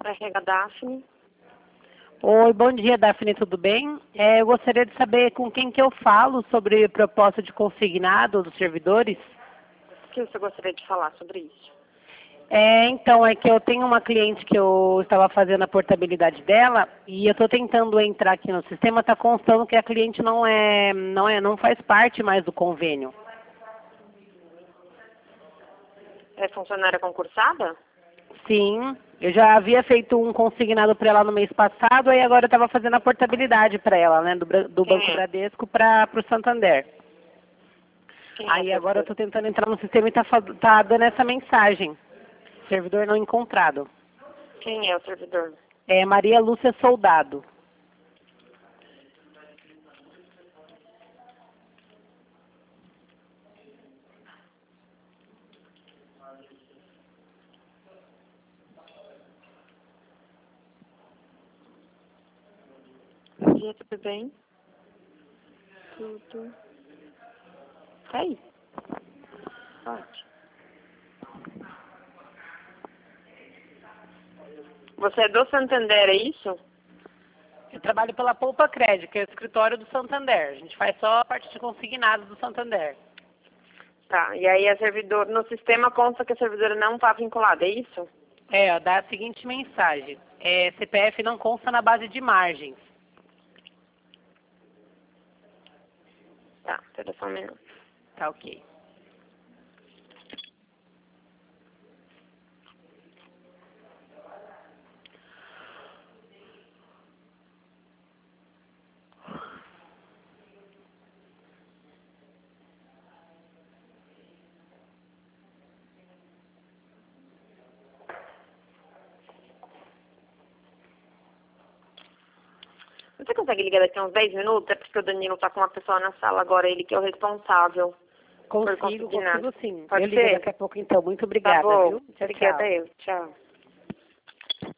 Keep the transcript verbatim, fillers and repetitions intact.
R H Daphne. Oi, bom dia, Daphne, tudo bem? É, eu gostaria de saber com quem que eu falo sobre proposta de consignado dos servidores. O que você gostaria de falar sobre isso? É, então, é que eu tenho uma cliente que eu estava fazendo a portabilidade dela e eu estou tentando entrar aqui no sistema, está constando que a cliente não é, não é, não faz parte mais do convênio. É funcionária concursada? Sim, eu já havia feito um consignado para ela no mês passado, aí agora eu estava fazendo a portabilidade para ela, né, do, Bra- do Quem Banco é? Bradesco para o Santander. Quem é Aí a agora eu servidora? estou tentando entrar no sistema e está tá dando essa mensagem. Servidor não encontrado. Quem é o servidor? É Maria Lúcia Soldado. Bom dia, tudo bem? Tudo. Tá aí. Pode. Você é do Santander, é isso? Eu trabalho pela Poupa Crédito, que é o escritório do Santander. A gente faz só a parte de consignados do Santander. Tá. E aí a servidor, no sistema consta que a servidora não está vinculada, é isso? É, ó, dá a seguinte mensagem. É, C P F não consta na base de margens. Tá, espera só um minuto. Tá ok. Você consegue ligar daqui a uns dez minutos? É porque o Danilo tá com uma pessoa na sala agora, ele que é o responsável. Consigo, consignado. consigo sim. Pode eu ligo ser? daqui a pouco então. Muito Tá obrigada, bom. viu? Tchau, Obrigada tchau. eu. Tchau.